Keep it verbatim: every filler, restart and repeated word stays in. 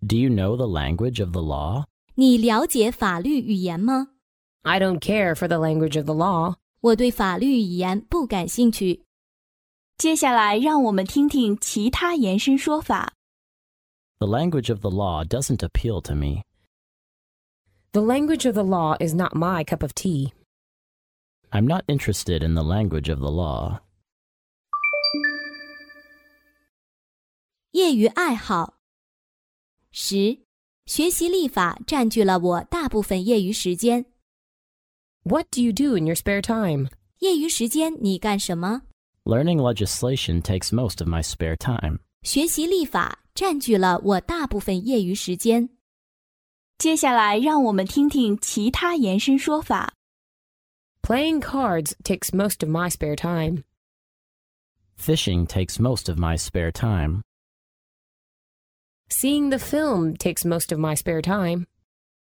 Do you know the language of the law? 你了解法律语言吗？ I don't care for the language of the law. 我对法律语言不感兴趣。 接下来让我们听听其他延伸说法。 The language of the law doesn't appeal to me. The language of the law is not my cup of tea. I'm not interested in the language of the law. 业余爱好。十、学习历法占据了我大部分业余时间。 What do you do in your spare time? 业余时间你干什么？ Learning legislation takes most of my spare time. 学习历法占据了我大部分业余时间。 接下来让我们听听其他延伸说法。 Playing cards takes most of my spare time. Fishing takes most of my spare time. Seeing the film takes most of my spare time.